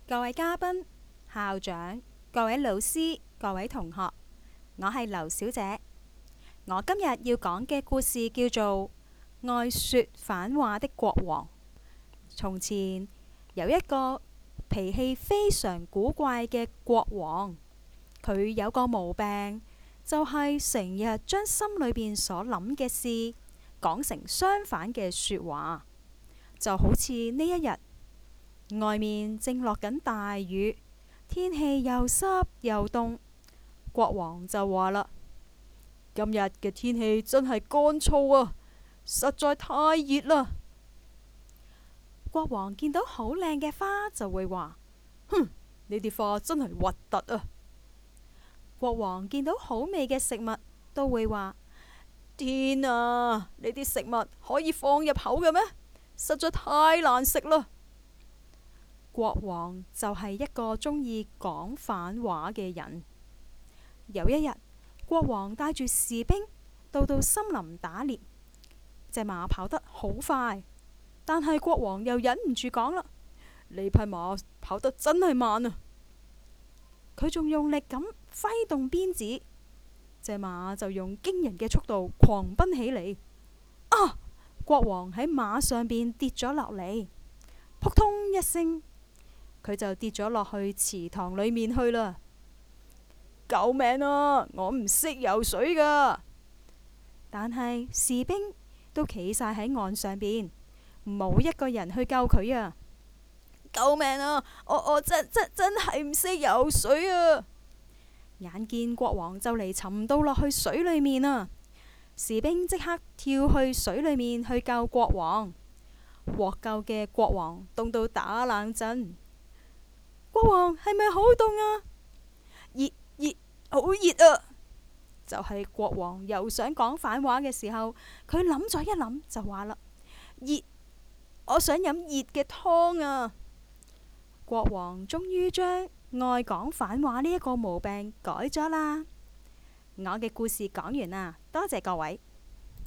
各位嘉賓、校長、各位老師、各位同學，我係劉小姐。我今日要講嘅故事叫做《愛說反話的國王》。從前有一個脾氣非常古怪嘅國王，佢有個毛病，就係成日將心裏邊所諗嘅事講成相反嘅說話。就好似呢一日，外面正落緊大雨，天氣又濕又凍，國王就話啦：今日嘅天氣真係乾燥啊，實在太熱啦。國王見到好靚嘅花就會話：哼，呢啲花真係核突啊。國王見到好味嘅食物都會話：天啊，呢啲食物可以放入口嘅咩？實在太難食啦。國王就係一個鍾意講反話嘅人。有一日，國王帶住士兵到森林打獵，隻馬跑得好快，但係國王又忍唔住講啦：呢匹馬跑得真係慢啊！佢仲用力咁揮動鞭子，隻馬就用驚人嘅速度狂奔起嚟。啊！國王喺馬上邊跌咗落嚟，撲通一聲，佢就跌咗落去池塘裏面去啦。救命啊！我唔識游水噶。但係士兵都企晒喺岸上邊，冇一個人去救佢啊！救命啊！我真係唔識游水啊！眼見國王就嚟沉到落去水裏面啊！士兵即刻跳去水裏面去救國王。獲救嘅國王凍到打冷震。國王係咪好凍啊？熱，好熱啊！就係國王又想講反話嘅時候，佢諗咗一諗就話啦：熱，我想飲熱嘅湯啊！國王終於將愛講反話呢一個毛病改咗啦。我嘅故事講完啦，多謝各位。